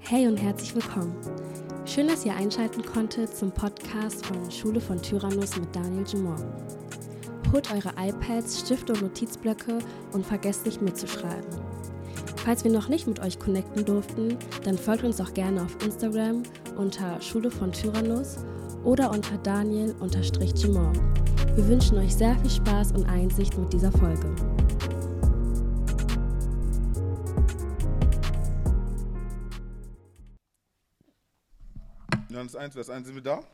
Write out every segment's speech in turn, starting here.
Hey und herzlich willkommen. Schön, dass ihr einschalten konntet zum Podcast von Schule von Tyrannus mit Daniel Jumor. Holt eure iPads, Stifte und Notizblöcke und vergesst nicht mitzuschreiben. Falls wir noch nicht mit euch connecten durften, dann folgt uns auch gerne auf Instagram unter Schule von Tyrannus oder unter Daniel_Jumor. Wir wünschen euch sehr viel Spaß und Einsicht mit dieser Folge. Johannes 1, Vers 1, sind wir da?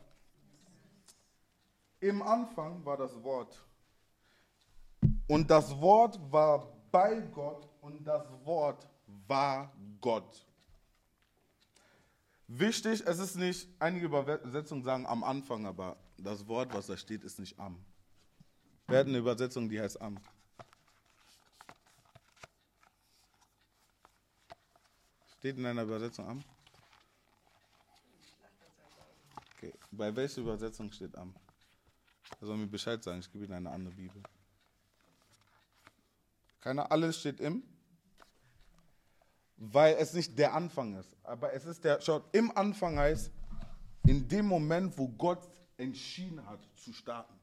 Im Anfang war das Wort. Und das Wort war bei Gott und das Wort war Gott. Wichtig, es ist nicht, einige Übersetzungen sagen am Anfang, aber das Wort, was da steht, ist nicht am. Wir hatten eine Übersetzung, die heißt am. Steht in einer Übersetzung am? Okay. Bei welcher Übersetzung steht am? Er soll mir Bescheid sagen, ich gebe Ihnen eine andere Bibel. Keiner, alles steht im? Weil es nicht der Anfang ist. Aber es ist der, schaut, im Anfang heißt, in dem Moment, wo Gott entschieden hat zu starten.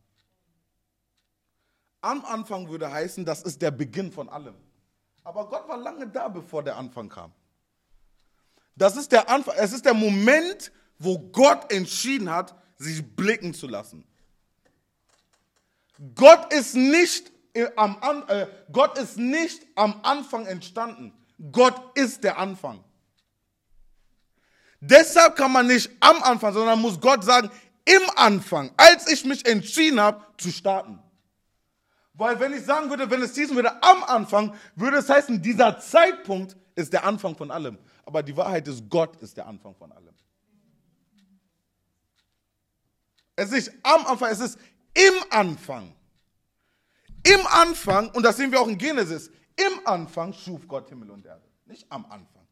Am Anfang würde heißen, das ist der Beginn von allem. Aber Gott war lange da, bevor der Anfang kam. Das ist der Anfang, es ist der Moment, wo Gott entschieden hat, sich blicken zu lassen. Gott ist nicht am Anfang entstanden. Gott ist der Anfang. Deshalb kann man nicht am Anfang, sondern muss Gott sagen, im Anfang, als ich mich entschieden habe, zu starten. Weil wenn ich sagen würde, wenn es hießen würde, am Anfang, würde es heißen, dieser Zeitpunkt ist der Anfang von allem. Aber die Wahrheit ist, Gott ist der Anfang von allem. Es ist nicht am Anfang, es ist im Anfang. Im Anfang, und das sehen wir auch in Genesis, im Anfang schuf Gott Himmel und Erde. Nicht am Anfang.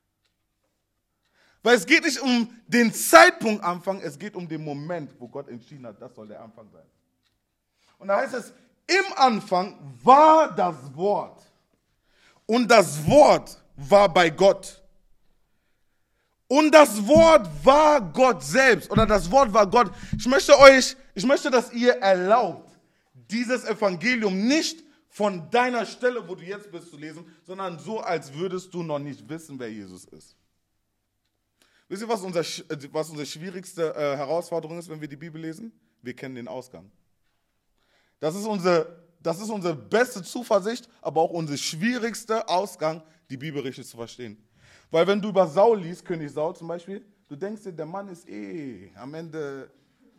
Weil es geht nicht um den Zeitpunkt Anfang, es geht um den Moment, wo Gott entschieden hat, das soll der Anfang sein. Und da heißt es, im Anfang war das Wort. Und das Wort war bei Gott. Und das Wort war Gott selbst, oder das Wort war Gott. Ich möchte, dass ihr erlaubt, dieses Evangelium nicht von deiner Stelle, wo du jetzt bist, zu lesen, sondern so, als würdest du noch nicht wissen, wer Jesus ist. Wisst ihr, was unsere schwierigste Herausforderung ist, wenn wir die Bibel lesen? Wir kennen den Ausgang. Das ist unsere beste Zuversicht, aber auch unser schwierigster Ausgang, die Bibel richtig zu verstehen. Weil wenn du über Saul liest, König Saul zum Beispiel, du denkst dir, der Mann ist am Ende,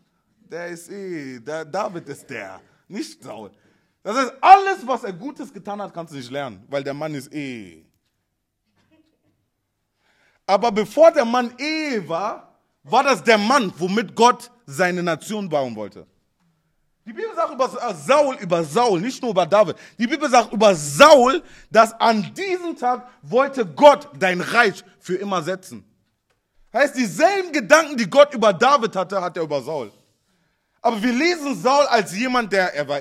David ist der, nicht Saul. Das heißt, alles, was er Gutes getan hat, kannst du nicht lernen, weil der Mann ist Aber bevor der Mann war das der Mann, womit Gott seine Nation bauen wollte. Die Bibel sagt über Saul, nicht nur über David. Die Bibel sagt über Saul, dass an diesem Tag wollte Gott dein Reich für immer setzen. Heißt, dieselben Gedanken, die Gott über David hatte, hat er über Saul. Aber wir lesen Saul als jemand, er war.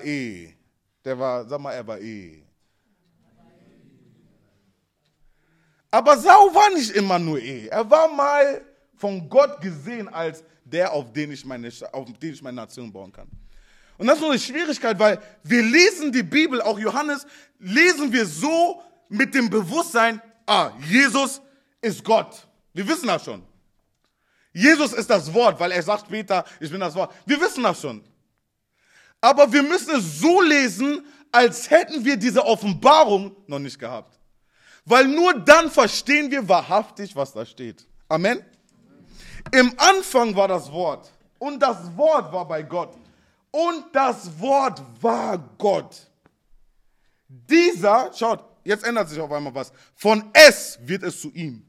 Aber Saul war nicht immer nur Er war mal von Gott gesehen als der, auf den ich meine Nation bauen kann. Und das ist nur eine Schwierigkeit, weil wir lesen die Bibel, auch Johannes, lesen wir so mit dem Bewusstsein, Jesus ist Gott. Wir wissen das schon. Jesus ist das Wort, weil er sagt später, ich bin das Wort. Wir wissen das schon. Aber wir müssen es so lesen, als hätten wir diese Offenbarung noch nicht gehabt. Weil nur dann verstehen wir wahrhaftig, was da steht. Amen? Im Anfang war das Wort und das Wort war bei Gott. Und das Wort war Gott. Schaut, jetzt ändert sich auf einmal was. Von es wird es zu ihm.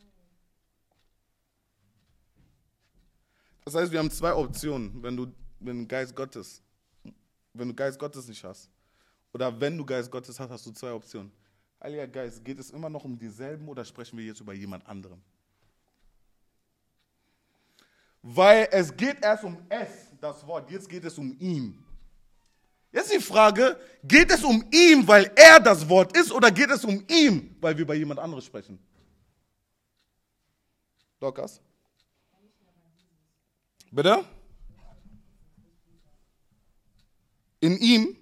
Das heißt, wir haben zwei Optionen, wenn du Geist Gottes nicht hast. Oder wenn du Geist Gottes hast, hast du zwei Optionen. Heiliger Geist, geht es immer noch um dieselben oder sprechen wir jetzt über jemand anderen? Weil es geht erst um es, das Wort, jetzt geht es um ihn. Jetzt die Frage, geht es um ihn, weil er das Wort ist, oder geht es um ihn, weil wir über jemand anderes sprechen? Dorcas? Bitte? In ihm?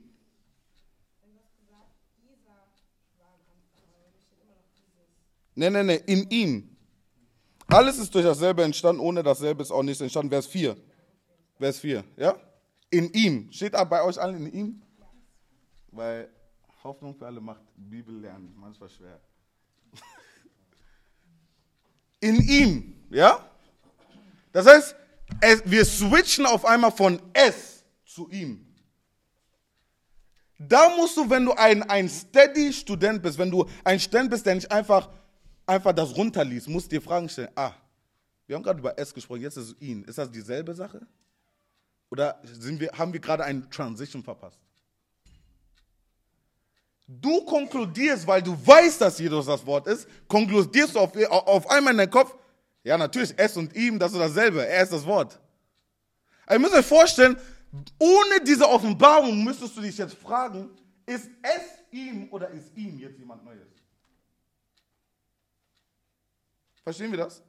Nee, in ihm. Alles ist durch dasselbe entstanden, ohne dasselbe ist auch nichts entstanden. Vers 4. Vers 4, ja? In ihm. Steht da bei euch allen in ihm? Weil Hoffnung für alle macht Bibel lernen manchmal schwer. In ihm, ja? Das heißt, wir switchen auf einmal von es zu ihm. Da musst du, wenn du ein steady Student bist, wenn du ein Student bist, der nicht einfach das runterliest, musst du dir Fragen stellen. Wir haben gerade über es gesprochen, jetzt ist es ihn. Ist das dieselbe Sache? Oder haben wir gerade eine Transition verpasst? Du konkludierst, weil du weißt, dass Jesus das Wort ist, konkludierst du auf einmal in deinem Kopf, ja natürlich, es und ihm, das ist dasselbe, er ist das Wort. Also ihr müsst euch vorstellen, ohne diese Offenbarung müsstest du dich jetzt fragen, ist es ihm oder ist ihm jetzt jemand Neues? Verstehen wir das?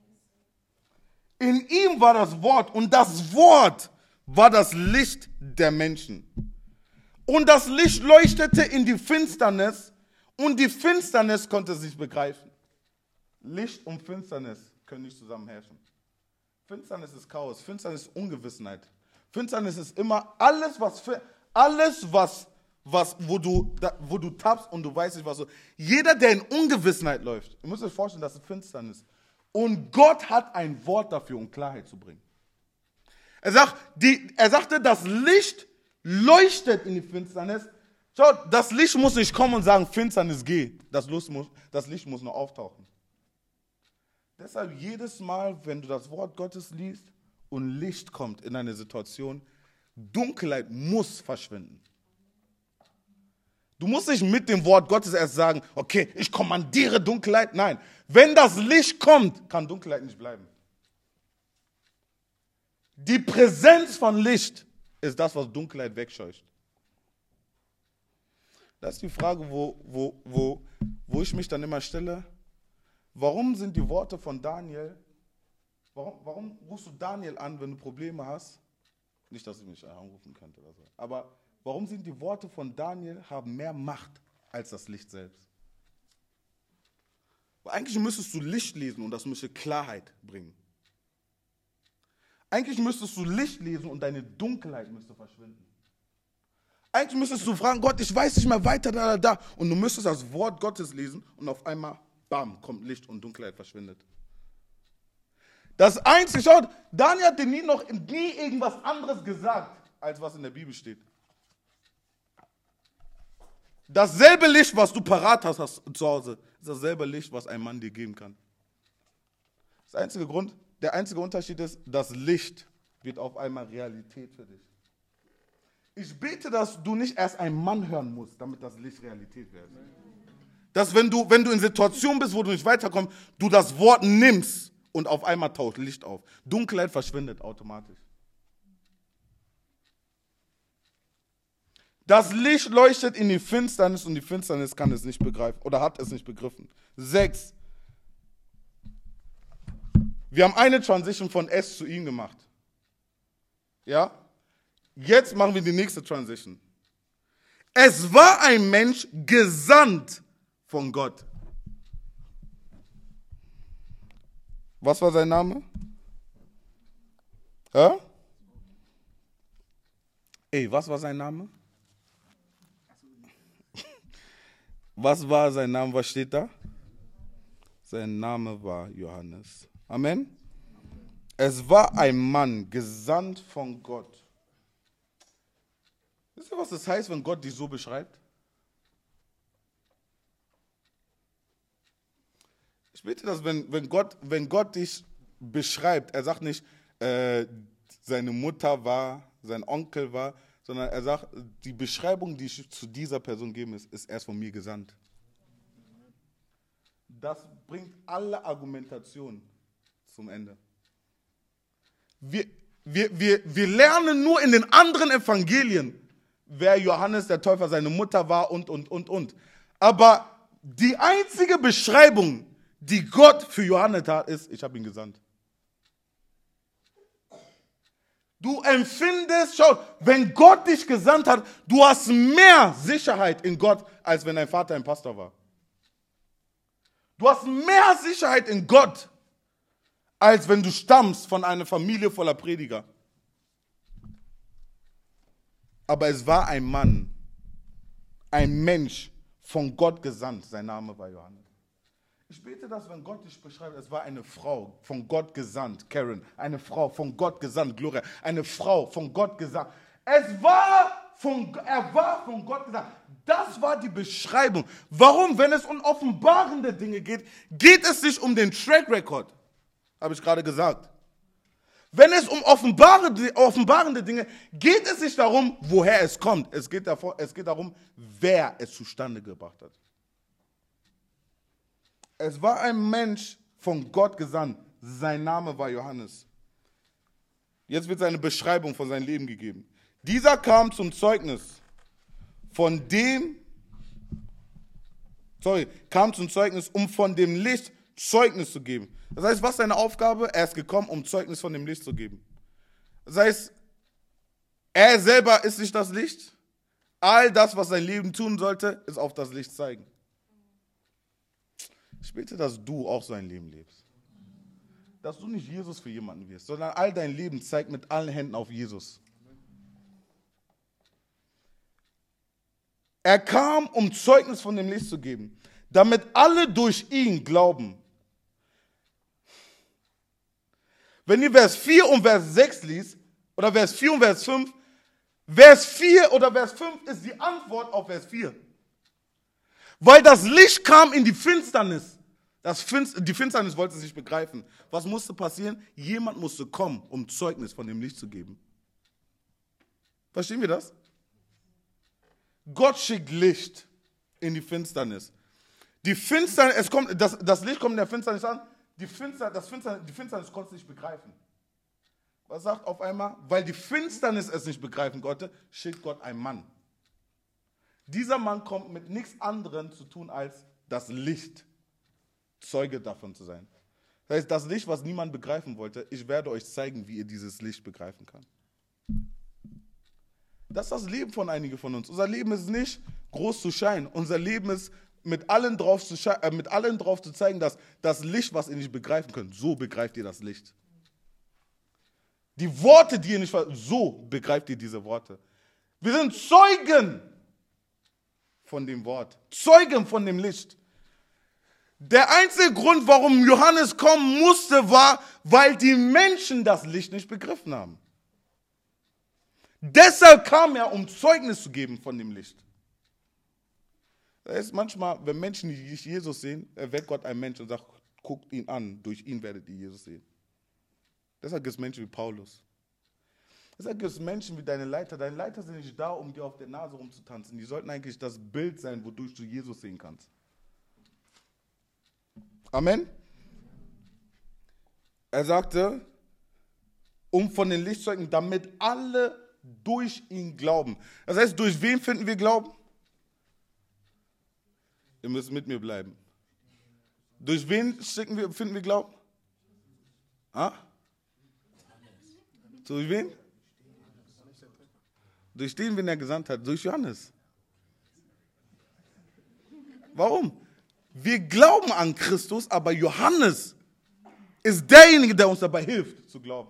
In ihm war das Wort und das Wort war das Licht der Menschen. Und das Licht leuchtete in die Finsternis und die Finsternis konnte es nicht begreifen. Licht und Finsternis können nicht zusammen herrschen. Finsternis ist Chaos, Finsternis ist Ungewissenheit. Finsternis ist immer alles, wo du tappst und du weißt nicht, was so. Jeder, der in Ungewissenheit läuft, ihr müsst euch vorstellen, das ist Finsternis. Und Gott hat ein Wort dafür, um Klarheit zu bringen. Er sagte, das Licht leuchtet in die Finsternis. Schaut, das Licht muss nicht kommen und sagen, Finsternis geh. Das Licht muss nur auftauchen. Deshalb jedes Mal, wenn du das Wort Gottes liest und Licht kommt in eine Situation, Dunkelheit muss verschwinden. Du musst nicht mit dem Wort Gottes erst sagen, okay, ich kommandiere Dunkelheit. Nein, wenn das Licht kommt, kann Dunkelheit nicht bleiben. Die Präsenz von Licht ist das, was Dunkelheit wegscheucht. Das ist die Frage, wo ich mich dann immer stelle. Warum sind die Worte von Daniel, warum rufst du Daniel an, wenn du Probleme hast? Nicht, dass ich mich anrufen könnte oder so. Aber warum sind die Worte von Daniel haben mehr Macht als das Licht selbst? Weil eigentlich müsstest du Licht lesen und das müsste Klarheit bringen. Eigentlich müsstest du Licht lesen und deine Dunkelheit müsste verschwinden. Eigentlich müsstest du fragen, Gott, ich weiß nicht mehr weiter, da. Und du müsstest das Wort Gottes lesen und auf einmal, bam, kommt Licht und Dunkelheit verschwindet. Das Einzige, schaut, Daniel hat dir nie irgendwas anderes gesagt, als was in der Bibel steht. Dasselbe Licht, was du parat hast zu Hause, ist dasselbe Licht, was ein Mann dir geben kann. Der einzige Unterschied ist, das Licht wird auf einmal Realität für dich. Ich bete, dass du nicht erst einen Mann hören musst, damit das Licht Realität wird. Dass wenn du in Situationen bist, wo du nicht weiterkommst, du das Wort nimmst und auf einmal taucht Licht auf. Dunkelheit verschwindet automatisch. Das Licht leuchtet in die Finsternis und die Finsternis kann es nicht begreifen oder hat es nicht begriffen. 6. Wir haben eine Transition von es zu ihm gemacht. Ja? Jetzt machen wir die nächste Transition. Es war ein Mensch gesandt von Gott. Was war sein Name? Was war sein Name? Was war sein Name? Was steht da? Sein Name war Johannes. Amen. Es war ein Mann, gesandt von Gott. Wisst ihr, was das heißt, wenn Gott dich so beschreibt? Ich bete, dass wenn Gott dich beschreibt, er sagt nicht, seine Mutter war, sein Onkel war, sondern er sagt, die Beschreibung, die ich zu dieser Person gebe, ist erst von mir gesandt. Das bringt alle Argumentationen zum Ende. Wir lernen nur in den anderen Evangelien, wer Johannes der Täufer, seine Mutter war und. Aber die einzige Beschreibung, die Gott für Johannes tat, ist, ich habe ihn gesandt. Du empfindest, schau, wenn Gott dich gesandt hat, du hast mehr Sicherheit in Gott, als wenn dein Vater ein Pastor war. Du hast mehr Sicherheit in Gott, als wenn du stammst von einer Familie voller Prediger. Aber es war ein Mann, ein Mensch von Gott gesandt. Sein Name war Johannes. Ich bete, dass wenn Gott dich beschreibt, es war eine Frau von Gott gesandt, Karen, eine Frau von Gott gesandt, Gloria, eine Frau von Gott gesandt. Er war von Gott gesandt. Das war die Beschreibung. Warum? Wenn es um offenbarende Dinge geht, geht es nicht um den Track Record. Habe ich gerade gesagt. Wenn es um offenbarende Dinge geht es nicht darum, woher es kommt. Es geht darum, wer es zustande gebracht hat. Es war ein Mensch von Gott gesandt. Sein Name war Johannes. Jetzt wird seine Beschreibung von seinem Leben gegeben. Dieser kam zum Zeugnis, um von dem Licht Zeugnis zu geben. Das heißt, was ist seine Aufgabe? Er ist gekommen, um Zeugnis von dem Licht zu geben. Das heißt, er selber ist nicht das Licht. All das, was sein Leben tun sollte, ist auf das Licht zeigen. Ich bete, dass du auch so ein Leben lebst. Dass du nicht Jesus für jemanden wirst, sondern all dein Leben zeigt mit allen Händen auf Jesus. Er kam, um Zeugnis von dem Licht zu geben, damit alle durch ihn glauben. Wenn ihr Vers 4 und Vers 6 liest, oder Vers 4 und Vers 5, Vers 4 oder Vers 5 ist die Antwort auf Vers 4. Weil das Licht kam in die Finsternis. Die Finsternis wollte es nicht begreifen. Was musste passieren? Jemand musste kommen, um Zeugnis von dem Licht zu geben. Verstehen wir das? Gott schickt Licht in die Finsternis. Die Finsternis, das Licht kommt in der Finsternis an. Die Finsternis konnte es nicht begreifen. Was sagt auf einmal? Weil die Finsternis es nicht begreifen konnte, schickt Gott einen Mann. Dieser Mann kommt mit nichts anderem zu tun, als das Licht, Zeuge davon zu sein. Das heißt, das Licht, was niemand begreifen wollte, ich werde euch zeigen, wie ihr dieses Licht begreifen kann. Das ist das Leben von einigen von uns. Unser Leben ist nicht groß zu scheinen. Unser Leben ist mit allen drauf zu zeigen, dass das Licht, was ihr nicht begreifen könnt, so begreift ihr das Licht. Die Worte, die ihr nicht versteht, so begreift ihr diese Worte. Wir sind Zeugen von dem Wort, Zeugen von dem Licht. Der einzige Grund, warum Johannes kommen musste, war, weil die Menschen das Licht nicht begriffen haben. Deshalb kam er, um Zeugnis zu geben von dem Licht. Das heißt, manchmal, wenn Menschen nicht Jesus sehen, wird Gott ein Mensch und sagt, guckt ihn an, durch ihn werdet ihr Jesus sehen. Deshalb gibt es Menschen wie Paulus. Deshalb gibt es Menschen wie deine Leiter. Deine Leiter sind nicht da, um dir auf der Nase rumzutanzen. Die sollten eigentlich das Bild sein, wodurch du Jesus sehen kannst. Amen. Er sagte, um von den Lichtzeugen, damit alle durch ihn glauben. Das heißt, durch wen finden wir Glauben? Ihr müsst mit mir bleiben. Durch wen finden wir Glauben? Durch wen? Durch den, wen er gesandt hat, durch Johannes. Warum? Wir glauben an Christus, aber Johannes ist derjenige, der uns dabei hilft, zu glauben.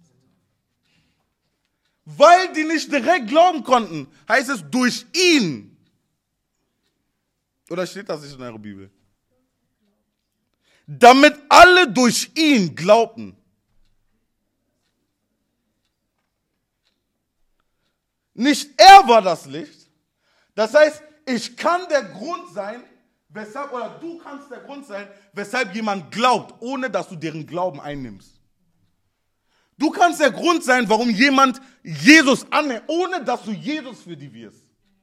Weil die nicht direkt glauben konnten, heißt es durch ihn. Oder steht das nicht in eurer Bibel? Damit alle durch ihn glaubten. Nicht er war das Licht. Das heißt, ich kann der Grund sein, oder du kannst der Grund sein, weshalb jemand glaubt, ohne dass du deren Glauben einnimmst. Du kannst der Grund sein, warum jemand Jesus annimmt, ohne dass du Jesus für die wirst.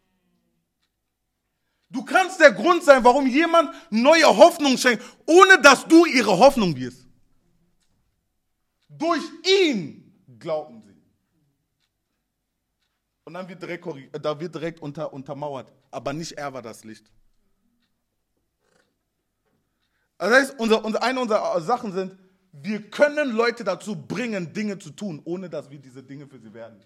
Du kannst der Grund sein, warum jemand neue Hoffnung schenkt, ohne dass du ihre Hoffnung wirst. Durch ihn glaubten sie. Und dann wird direkt untermauert, aber nicht er war das Licht. Also das heißt, eine unserer Sachen sind, wir können Leute dazu bringen, Dinge zu tun, ohne dass wir diese Dinge für sie werden.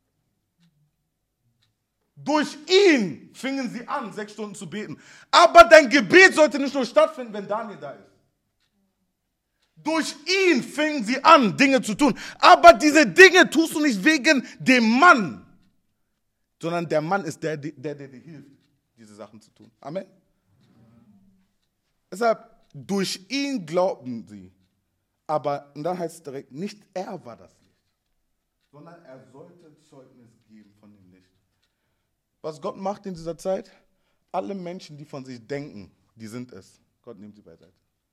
Durch ihn fingen sie an, 6 Stunden zu beten. Aber dein Gebet sollte nicht nur stattfinden, wenn Daniel da ist. Durch ihn fingen sie an, Dinge zu tun. Aber diese Dinge tust du nicht wegen dem Mann, sondern der Mann ist der dir hilft, diese Sachen zu tun. Amen. Deshalb, durch ihn glaubten sie. Aber, und dann heißt es direkt, nicht er war das Licht, sondern er sollte Zeugnis geben von dem Licht. Was Gott macht in dieser Zeit? Alle Menschen, die von sich denken, die sind es. Gott nimmt sie beiseite.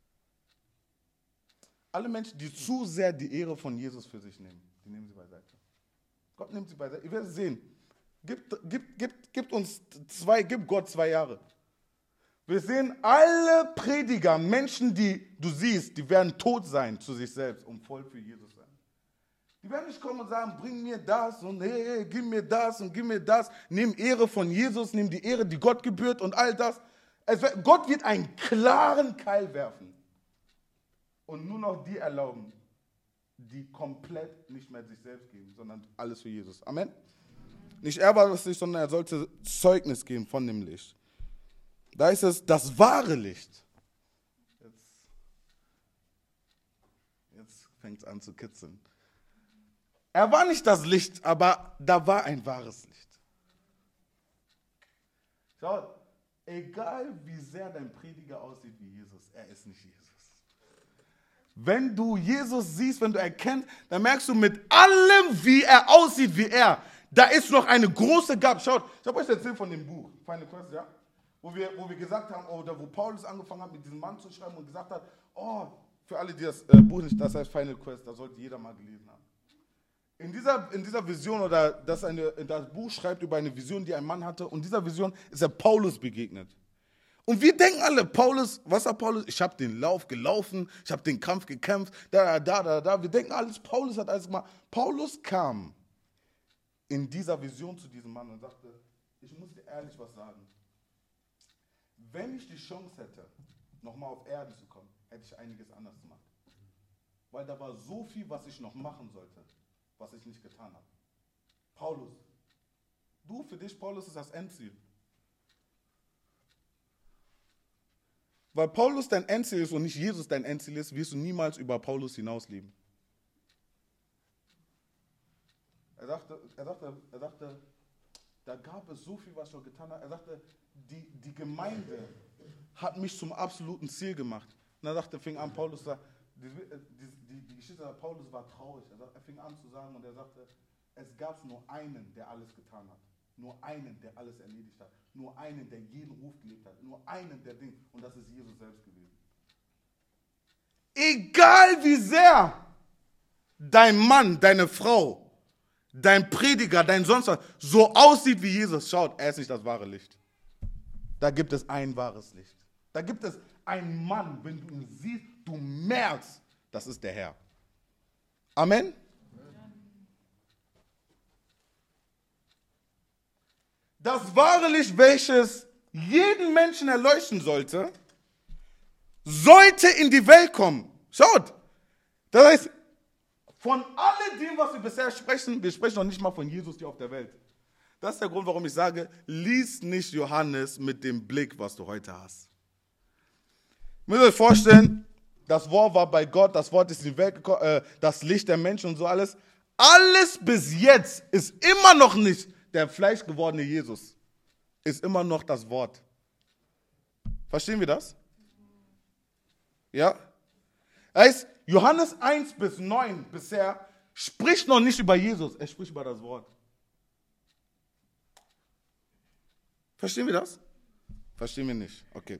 Alle Menschen, die zu sehr die Ehre von Jesus für sich nehmen, die nehmen sie beiseite. Gott nimmt sie beiseite. Ihr werdet sehen. Gib Gott 2 Jahre. Wir sehen alle Prediger, Menschen, die du siehst, die werden tot sein zu sich selbst, um voll für Jesus sein. Die werden nicht kommen und sagen, bring mir das und hey, gib mir das und gib mir das. Nimm Ehre von Jesus, nimm die Ehre, die Gott gebührt und all das. Gott wird einen klaren Keil werfen. Und nur noch die erlauben, die komplett nicht mehr sich selbst geben, sondern alles für Jesus. Amen. Nicht er war das Licht, sondern er sollte Zeugnis geben von dem Licht. Da ist es das wahre Licht. Jetzt fängt es an zu kitzeln. Er war nicht das Licht, aber da war ein wahres Licht. Schaut, egal wie sehr dein Prediger aussieht wie Jesus, er ist nicht Jesus. Wenn du Jesus siehst, wenn du erkennst, dann merkst du mit allem, wie er aussieht, wie er, da ist noch eine große Gabe. Schaut, ich habe euch erzählt von dem Buch, Final Quest, ja? Wo wir gesagt haben, oder wo Paulus angefangen hat, mit diesem Mann zu schreiben und gesagt hat, oh, für alle, die das Buch nicht, das heißt Final Quest, das sollte jeder mal gelesen haben. In dieser Vision, oder das Buch schreibt über eine Vision, die ein Mann hatte, und dieser Vision ist er Paulus begegnet. Und wir denken alle, Paulus, was hat Paulus? Ich habe den Lauf gelaufen, ich habe den Kampf gekämpft, da. Wir denken alles, Paulus hat alles gemacht. Paulus kam in dieser Vision zu diesem Mann und sagte, ich muss dir ehrlich was sagen. Wenn ich die Chance hätte, nochmal auf Erde zu kommen, hätte ich einiges anders gemacht. Weil da war so viel, was ich noch machen sollte, was ich nicht getan habe. Paulus, für dich, Paulus ist das Endziel. Weil Paulus dein Endziel ist und nicht Jesus dein Endziel ist, wirst du niemals über Paulus hinausleben. Er sagte, da gab es so viel, was ich noch getan habe. Er sagte, die Gemeinde hat mich zum absoluten Ziel gemacht. Und er fing an, Paulus sagt, die Geschichte von Paulus war traurig. Er fing an zu sagen und er sagte, es gab nur einen, der alles getan hat. Nur einen, der alles erledigt hat. Nur einen, der jeden Ruf gelebt hat. Nur einen, der Ding. Und das ist Jesus selbst gewesen. Egal wie sehr dein Mann, deine Frau, dein Prediger, dein sonst was so aussieht wie Jesus, schaut, er ist nicht das wahre Licht. Da gibt es ein wahres Licht. Da gibt es einen Mann, wenn du ihn siehst, du merkst, das ist der Herr. Amen? Das wahre Licht, welches jeden Menschen erleuchten sollte, sollte in die Welt kommen. Schaut, das heißt, von alledem, was wir bisher sprechen, wir sprechen noch nicht mal von Jesus hier auf der Welt. Das ist der Grund, warum ich sage, lies nicht Johannes mit dem Blick, was du heute hast. Ihr müsst euch vorstellen, das Wort war bei Gott, das Wort ist in die Welt gekommen, das Licht der Menschen und so alles. Alles bis jetzt ist immer noch nicht der fleischgewordene Jesus. Ist immer noch das Wort. Verstehen wir das? Ja? Heißt, Johannes 1-9 bisher spricht noch nicht über Jesus, er spricht über das Wort. Verstehen wir das? Verstehen wir nicht. Okay.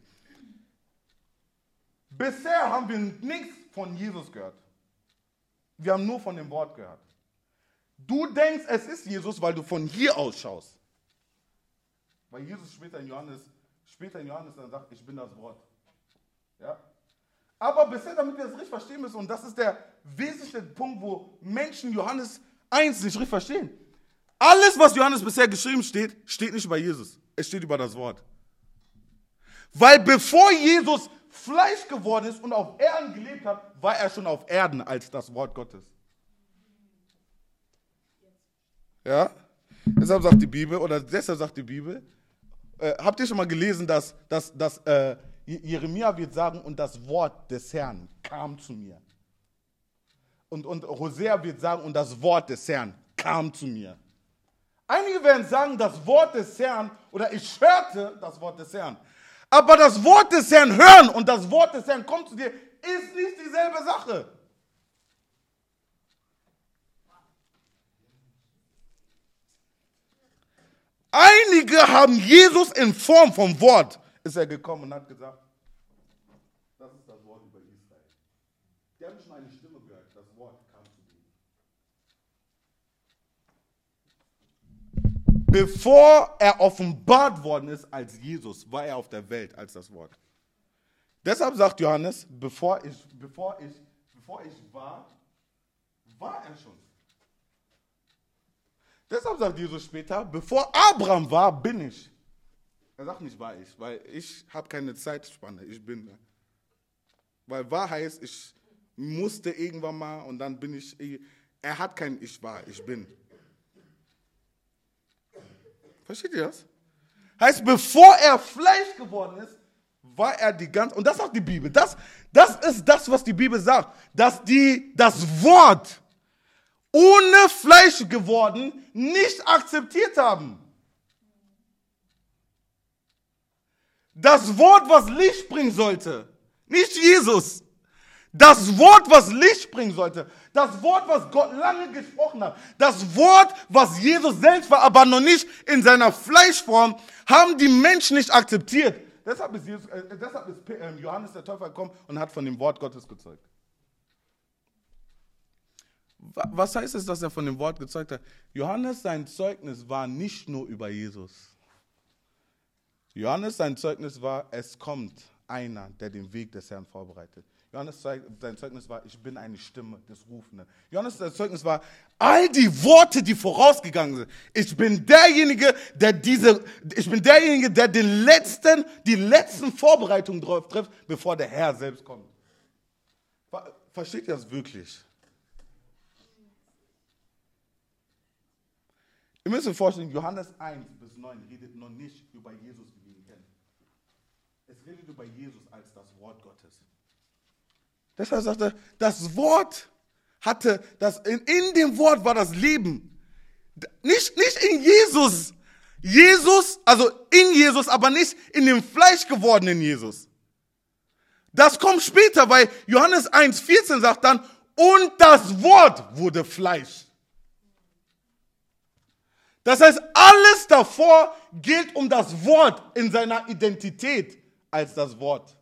Bisher haben wir nichts von Jesus gehört. Wir haben nur von dem Wort gehört. Du denkst, es ist Jesus, weil du von hier aus schaust. Weil Jesus später in Johannes dann sagt, ich bin das Wort. Ja? Aber bisher, damit wir das richtig verstehen müssen, und das ist der wesentliche Punkt, wo Menschen Johannes 1 nicht richtig verstehen. Alles, was Johannes bisher geschrieben steht, steht nicht über Jesus. Es steht über das Wort. Weil bevor Jesus Fleisch geworden ist und auf Erden gelebt hat, war er schon auf Erden als das Wort Gottes. Ja? Deshalb sagt die Bibel, habt ihr schon mal gelesen, dass Jeremia wird sagen, und das Wort des Herrn kam zu mir. Und Hosea wird sagen, und das Wort des Herrn kam zu mir. Einige werden sagen, das Wort des Herrn, oder ich hörte das Wort des Herrn. Aber das Wort des Herrn hören und das Wort des Herrn kommt zu dir, ist nicht dieselbe Sache. Einige haben Jesus in Form vom Wort, ist er gekommen und hat gesagt, das ist das Wort über Israel. Die haben schon eine Stimme gehört, das Wort kam zu denen. Bevor er offenbart worden ist als Jesus, war er auf der Welt als das Wort. Deshalb sagt Johannes, bevor ich war er schon. Deshalb sagt Jesus später, bevor Abraham war, bin ich. Er sagt nicht, war ich, weil ich habe keine Zeitspanne, ich bin da. Weil war heißt, ich musste irgendwann mal und dann bin ich, er hat kein Ich war, ich bin. Versteht ihr das? Heißt, bevor er Fleisch geworden ist, war er die ganze, und das sagt die Bibel, das ist das, was die Bibel sagt, dass das Wort ohne Fleisch geworden nicht akzeptiert haben. Das Wort, was Licht bringen sollte, nicht Jesus. Das Wort, was Licht bringen sollte, das Wort, was Gott lange gesprochen hat, das Wort, was Jesus selbst war, aber noch nicht in seiner Fleischform, haben die Menschen nicht akzeptiert. Deshalb ist Johannes der Täufer gekommen und hat von dem Wort Gottes gezeugt. Was heißt es, dass er von dem Wort gezeugt hat? Johannes, sein Zeugnis war nicht nur über Jesus. Johannes, sein Zeugnis war, es kommt einer, der den Weg des Herrn vorbereitet. Johannes, sein Zeugnis war, ich bin eine Stimme des Rufenden. Johannes, sein Zeugnis war, all die Worte, die vorausgegangen sind. Ich bin derjenige, der die letzten Vorbereitungen drauf trifft, bevor der Herr selbst kommt. Versteht ihr das wirklich? Ihr müsst euch vorstellen, Johannes 1 bis 9 redet noch nicht über Jesus, wie wir ihn kennen. Es redet über Jesus als das Wort Gottes. Deshalb sagt er, das Wort hatte, in dem Wort war das Leben. Nicht in Jesus. Also in Jesus, aber nicht in dem Fleisch gewordenen Jesus. Das kommt später, weil Johannes 1,14 sagt dann, und das Wort wurde Fleisch. Das heißt, alles davor geht um das Wort in seiner Identität als das Wort.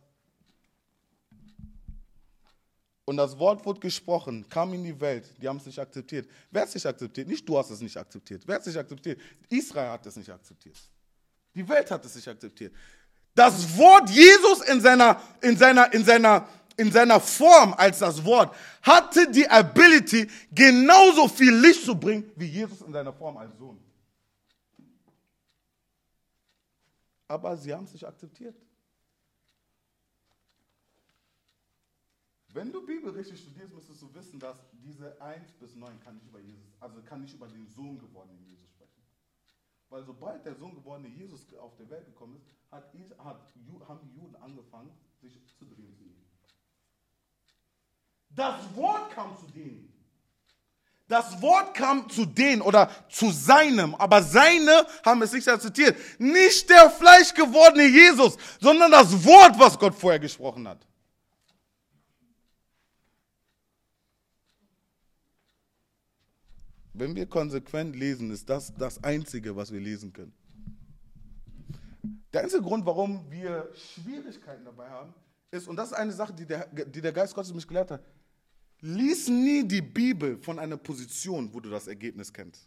Und das Wort wurde gesprochen, kam in die Welt, die haben es nicht akzeptiert. Wer hat es nicht akzeptiert? Nicht du hast es nicht akzeptiert. Wer hat es nicht akzeptiert? Israel hat es nicht akzeptiert. Die Welt hat es nicht akzeptiert. Das Wort Jesus in seiner Form als das Wort hatte die Ability, genauso viel Licht zu bringen, wie Jesus in seiner Form als Sohn. Aber sie haben es nicht akzeptiert. Wenn du Bibel richtig studierst, müsstest du wissen, dass diese 1 bis 9 kann nicht über den Sohn geborenen Jesus sprechen. Weil sobald der Sohn geborene Jesus auf der Welt gekommen ist, haben die Juden angefangen, sich zu drehen zu ihm. Das Wort kam zu denen. Das Wort kam zu denen oder zu seinem, aber seine haben es nicht akzeptiert. Nicht der fleischgewordene Jesus, sondern das Wort, was Gott vorher gesprochen hat. Wenn wir konsequent lesen, ist das das Einzige, was wir lesen können. Der einzige Grund, warum wir Schwierigkeiten dabei haben, ist, und das ist eine Sache, die der Geist Gottes mich gelehrt hat, lies nie die Bibel von einer Position, wo du das Ergebnis kennst.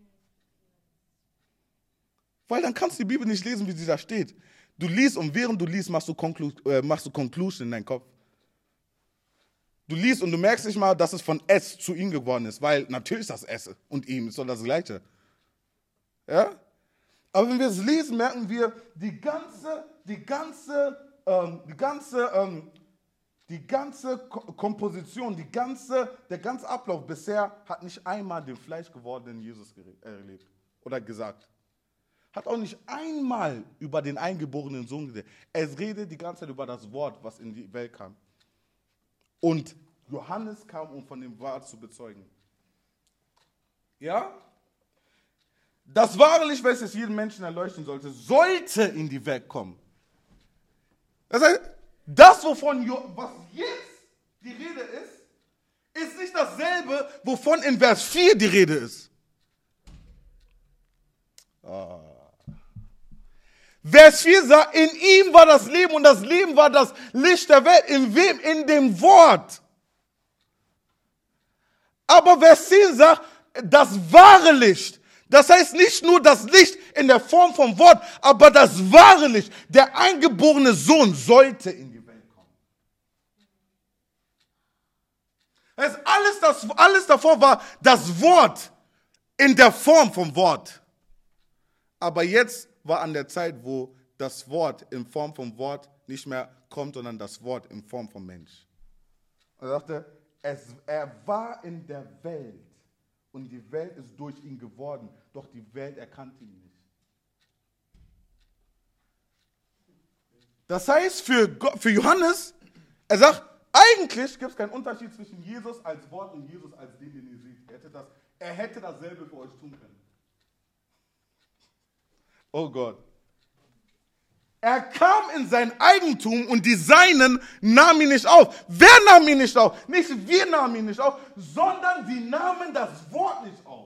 Weil dann kannst du die Bibel nicht lesen, wie sie da steht. Du liest und während du liest, machst du Conclusion in deinen Kopf. Du liest und du merkst nicht mal, dass es von es zu ihm geworden ist, weil natürlich ist das es und ihm ist doch das Gleiche. Ja? Aber wenn wir es lesen, merken wir, die ganze Komposition, der ganze Ablauf bisher hat nicht einmal den fleischgewordenen Jesus erlebt oder gesagt. Hat auch nicht einmal über den eingeborenen Sohn geredet. Es redet die ganze Zeit über das Wort, was in die Welt kam. Und Johannes kam, um von dem Wort zu bezeugen. Ja? Das wahre Licht, welches jeden Menschen erleuchten sollte, sollte in die Welt kommen. Das heißt, das, was jetzt die Rede ist nicht dasselbe, wovon in Vers 4 die Rede ist. Vers 4 sagt, in ihm war das Leben und das Leben war das Licht der Welt. In wem? In dem Wort. Aber Vers 10 sagt, das wahre Licht. Das heißt nicht nur das Licht in der Form vom Wort, aber das wahre Licht, der eingeborene Sohn, sollte in die Welt kommen. Das heißt, alles davor war das Wort in der Form vom Wort. Aber jetzt war an der Zeit, wo das Wort in Form vom Wort nicht mehr kommt, sondern das Wort in Form vom Mensch. Und er sagte, er war in der Welt und die Welt ist durch ihn geworden, doch die Welt erkannte ihn nicht. Das heißt für Johannes, er sagt, eigentlich gibt es keinen Unterschied zwischen Jesus als Wort und Jesus als den ihr seht. Er hätte dasselbe für euch tun können. Oh Gott. Er kam in sein Eigentum und die Seinen nahmen ihn nicht auf. Wer nahm ihn nicht auf? Nicht wir nahmen ihn nicht auf, sondern sie nahmen das Wort nicht auf.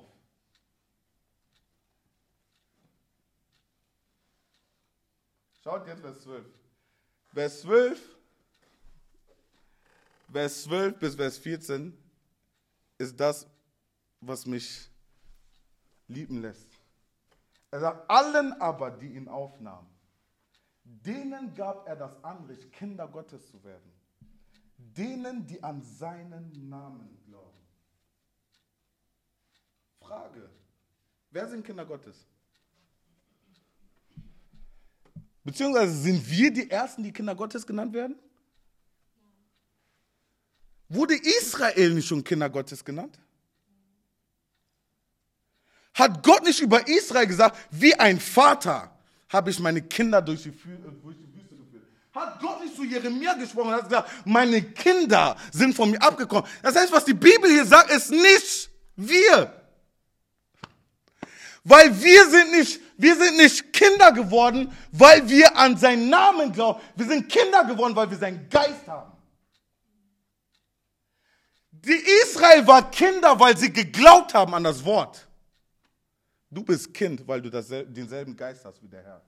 Schaut jetzt Vers 12. Vers 12 bis Vers 14 ist das, was mich lieben lässt. Er sagt, allen aber, die ihn aufnahmen, denen gab er das Anrecht, Kinder Gottes zu werden. Denen, die an seinen Namen glauben. Frage, wer sind Kinder Gottes? Beziehungsweise sind wir die Ersten, die Kinder Gottes genannt werden? Wurde Israel nicht schon Kinder Gottes genannt? Hat Gott nicht über Israel gesagt, wie ein Vater habe ich meine Kinder durch die Wüste geführt? Hat Gott nicht zu Jeremia gesprochen und hat gesagt, meine Kinder sind von mir abgekommen? Das heißt, was die Bibel hier sagt, ist nicht wir. Weil wir sind nicht Kinder geworden, weil wir an seinen Namen glauben. Wir sind Kinder geworden, weil wir seinen Geist haben. Die Israel war Kinder, weil sie geglaubt haben an das Wort. Du bist Kind, weil du denselben Geist hast wie der Herr.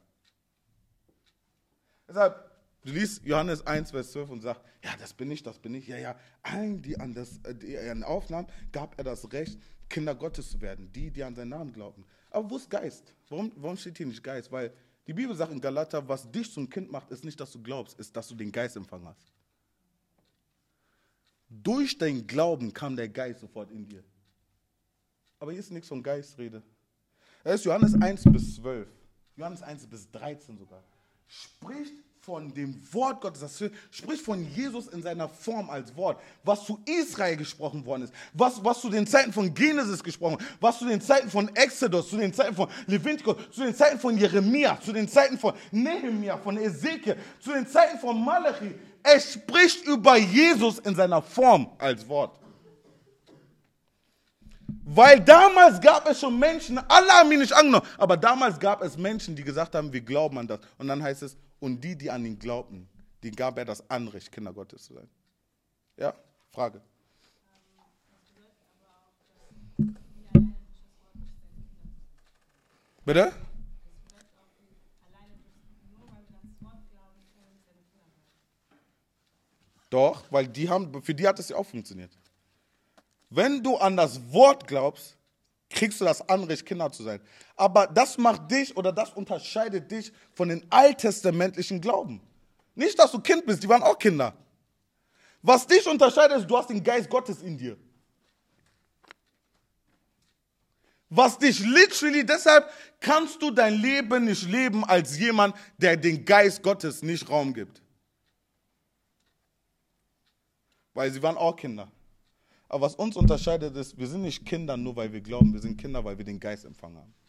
Deshalb, du liest Johannes 1, Vers 12 und sagst, ja, das bin ich. Ja, allen, die an Aufnahmen, gab er das Recht, Kinder Gottes zu werden, die an seinen Namen glaubten. Aber wo ist Geist? Warum steht hier nicht Geist? Weil die Bibel sagt in Galater, was dich zum Kind macht, ist nicht, dass du glaubst, ist, dass du den Geist empfangen hast. Durch dein Glauben kam der Geist sofort in dir. Aber hier ist nichts von Geistrede. Das ist Johannes 1 bis 12, Johannes 1 bis 13 sogar. Spricht von dem Wort Gottes, spricht von Jesus in seiner Form als Wort, was zu Israel gesprochen worden ist, was zu den Zeiten von Genesis gesprochen, was zu den Zeiten von Exodus, zu den Zeiten von Levitikus, zu den Zeiten von Jeremia, zu den Zeiten von Nehemia, von Ezekiel, zu den Zeiten von Malachi. Er spricht über Jesus in seiner Form als Wort. Weil damals gab es schon Menschen, alle haben ihn nicht angenommen, aber damals gab es Menschen, die gesagt haben, wir glauben an das. Und dann heißt es, und die an ihn glaubten, denen gab er das Anrecht, Kinder Gottes zu sein. Ja, Frage. Bitte? Doch, weil für die hat es ja auch funktioniert. Wenn du an das Wort glaubst, kriegst du das Anrecht, Kinder zu sein. Aber das macht dich oder das unterscheidet dich von den alttestamentlichen Glauben. Nicht, dass du Kind bist, die waren auch Kinder. Was dich unterscheidet, ist, du hast den Geist Gottes in dir. Was dich literally, deshalb kannst du dein Leben nicht leben als jemand, der den Geist Gottes nicht Raum gibt. Weil sie waren auch Kinder. Aber was uns unterscheidet ist, wir sind nicht Kinder nur, weil wir glauben, wir sind Kinder, weil wir den Geist empfangen haben.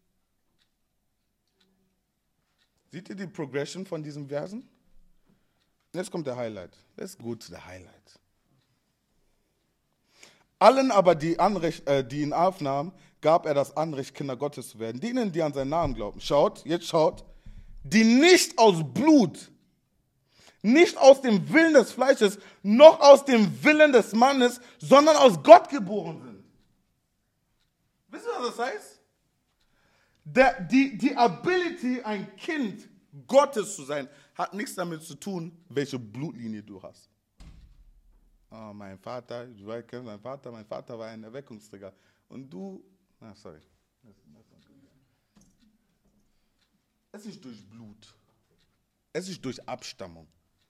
Seht ihr die Progression von diesen Versen? Jetzt kommt der Highlight. Let's go to the highlight. Allen aber, die ihn aufnahmen, gab er das Anrecht, Kinder Gottes zu werden. Denen, die an seinen Namen glauben. Schaut, die nicht aus Blut, nicht aus dem Willen des Fleisches, noch aus dem Willen des Mannes, sondern aus Gott geboren sind. Wisst ihr, was das heißt? Die Ability, ein Kind Gottes zu sein, hat nichts damit zu tun, welche Blutlinie du hast. Oh, mein Vater war ein Erweckungsträger. Und du, sorry. Es ist durch Blut. Es ist durch Abstammung.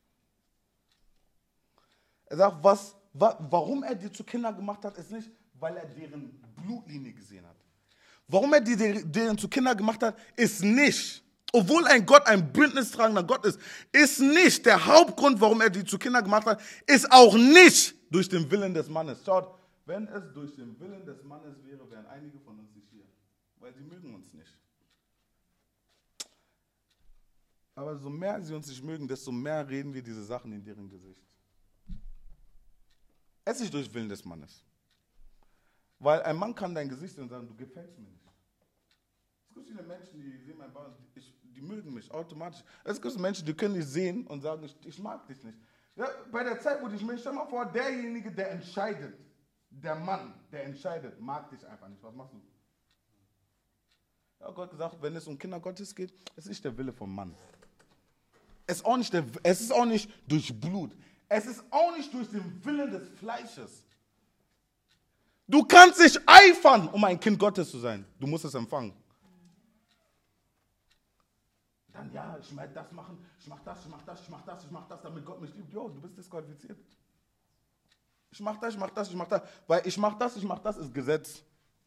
Er sagt, warum er die zu Kindern gemacht hat, ist nicht, weil er deren Blutlinie gesehen hat. Warum er deren zu Kindern gemacht hat, ist nicht, obwohl ein Gott ein bündnistragender Gott ist nicht der Hauptgrund, warum er die zu Kindern gemacht hat, ist auch nicht durch den Willen des Mannes. Schaut, wenn es durch den Willen des Mannes wäre, wären einige von uns nicht hier, weil sie mögen uns nicht. Aber so mehr sie uns nicht mögen, desto mehr reden wir diese Sachen in deren Gesicht. Es ist durch den Willen des Mannes. Weil ein Mann kann dein Gesicht sehen und sagen, du gefällst mir nicht. Es gibt viele Menschen, die sehen mein Bauch, die mögen mich automatisch. Es gibt Menschen, die können dich sehen und sagen, ich mag dich nicht. Ja, bei der Zeit, wo ich mich, stell mal vor, derjenige, der entscheidet, der Mann, der entscheidet, mag dich einfach nicht. Was machst du? Ja, Gott gesagt, wenn es um Kinder Gottes geht, es ist nicht der Wille vom Mann. Es ist auch nicht durch Blut. Es ist auch nicht durch den Willen des Fleisches. Du kannst dich eifern, um ein Kind Gottes zu sein. Du musst es empfangen. Dann, ja, ich werde das machen, ich mache das, damit Gott mich liebt. Jo, du bist disqualifiziert. Ich mache das. Weil ich mache das ist Gesetz.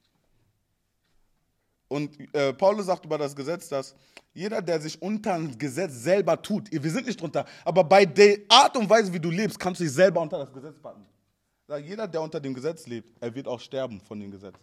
Und Paulus sagt über das Gesetz, dass jeder, der sich unter dem Gesetz selber tut, wir sind nicht drunter, aber bei der Art und Weise, wie du lebst, kannst du dich selber unter das Gesetz packen. Jeder, der unter dem Gesetz lebt, er wird auch sterben von dem Gesetz.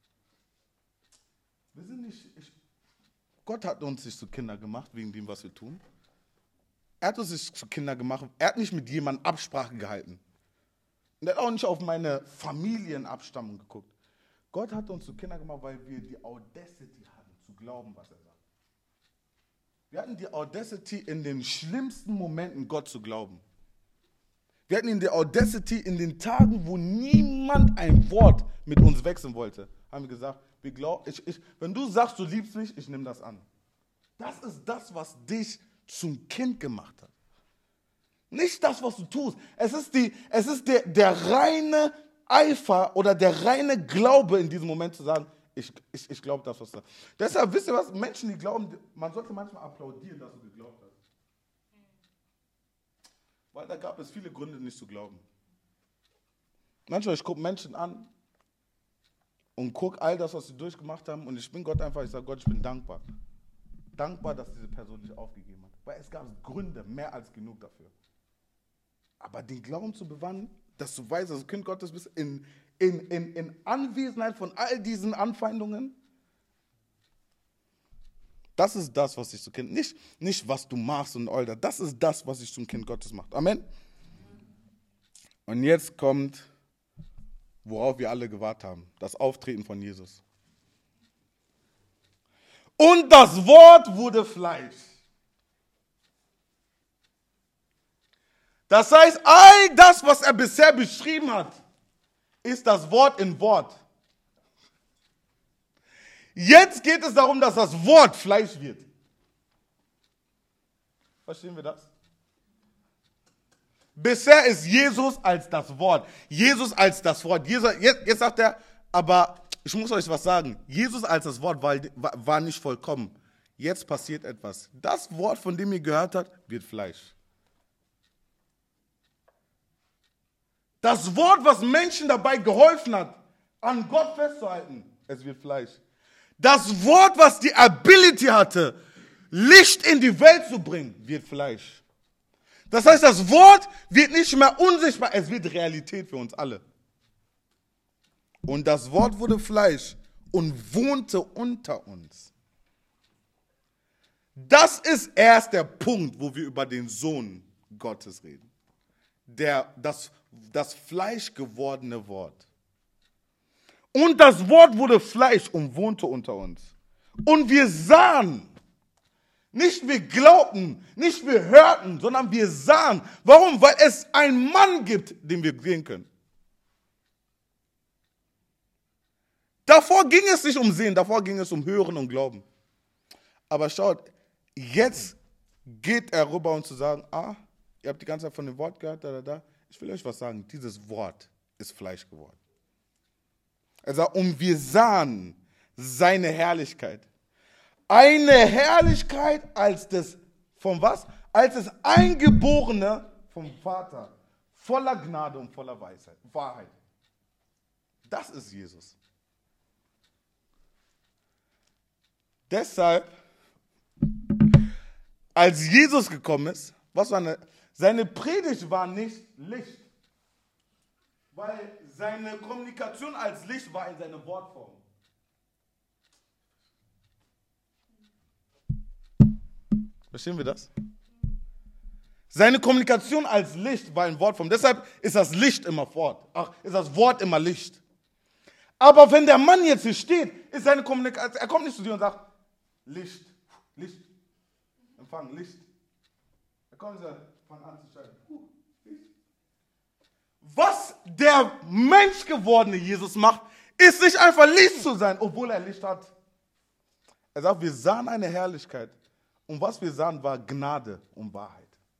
Gott hat uns nicht zu Kindern gemacht, wegen dem, was wir tun. Er hat uns nicht zu Kindern gemacht, er hat nicht mit jemandem Absprache gehalten. Und er hat auch nicht auf meine Familienabstammung geguckt. Gott hat uns zu Kindern gemacht, weil wir die Audacity hatten, zu glauben, was er sagt. Wir hatten die Audacity in den schlimmsten Momenten, Gott zu glauben. Wir hatten die Audacity in den Tagen, wo niemand ein Wort mit uns wechseln wollte. Haben wir gesagt, wenn du sagst, du liebst mich, ich nehme das an. Das ist das, was dich zum Kind gemacht hat. Nicht das, was du tust. Es ist der reine Eifer oder der reine Glaube in diesem Moment zu sagen, ich glaube das, was du sagst. Deshalb, wisst ihr was, Menschen, die glauben, man sollte manchmal applaudieren, dass du geglaubt hast. Weil da gab es viele Gründe, nicht zu glauben. Manchmal, ich gucke Menschen an und gucke all das, was sie durchgemacht haben, und ich bin Gott einfach, ich sage, Gott, ich bin dankbar. Dankbar, dass diese Person nicht aufgegeben hat. Weil es gab Gründe, mehr als genug dafür. Aber den Glauben zu bewahren, dass du weißt, dass du Kind Gottes bist, in Anwesenheit von all diesen Anfeindungen, das ist das, was dich zum Kind, nicht was du machst und all das, das ist das, was dich zum Kind Gottes macht. Amen. Und jetzt kommt, worauf wir alle gewartet haben, das Auftreten von Jesus. Und das Wort wurde Fleisch. Das heißt, all das, was er bisher beschrieben hat, ist das Wort in Wort. Jetzt geht es darum, dass das Wort Fleisch wird. Verstehen wir das? Bisher ist Jesus als das Wort. Jesus als das Wort. Jetzt sagt er, aber ich muss euch was sagen. Jesus als das Wort war nicht vollkommen. Jetzt passiert etwas. Das Wort, von dem ihr gehört habt, wird Fleisch. Das Wort, was Menschen dabei geholfen hat, an Gott festzuhalten, es wird Fleisch. Das Wort, was die Ability hatte, Licht in die Welt zu bringen, wird Fleisch. Das heißt, das Wort wird nicht mehr unsichtbar, es wird Realität für uns alle. Und das Wort wurde Fleisch und wohnte unter uns. Das ist erst der Punkt, wo wir über den Sohn Gottes reden. Das fleischgewordene Wort. Und das Wort wurde Fleisch und wohnte unter uns. Und wir sahen, nicht wir glaubten, nicht wir hörten, sondern wir sahen. Warum? Weil es einen Mann gibt, den wir sehen können. Davor ging es nicht um Sehen, davor ging es um Hören und Glauben. Aber schaut, jetzt geht er rüber und zu sagen, ihr habt die ganze Zeit von dem Wort gehört, Ich will euch was sagen, dieses Wort ist Fleisch geworden. Er sagt, und wir sahen seine Herrlichkeit. Eine Herrlichkeit als das, von was? Als das Eingeborene vom Vater, voller Gnade und voller Wahrheit. Das ist Jesus. Deshalb, als Jesus gekommen ist, seine Predigt war nicht Licht, weil seine Kommunikation als Licht war in seiner Wortform. Verstehen wir das? Seine Kommunikation als Licht war in Wortform. Deshalb ist das Licht immer fort. Ist das Wort immer Licht. Aber wenn der Mann jetzt hier steht, ist seine Kommunikation, er kommt nicht zu dir und sagt, Licht, Licht, empfangen, Licht. Er kommt und sagt, fang an zu scheinen. Licht. Was der menschgewordene Jesus macht, ist nicht einfach Licht zu sein, obwohl er Licht hat. Er sagt, wir sahen eine Herrlichkeit. Und was wir sahen, war Gnade und Wahrheit.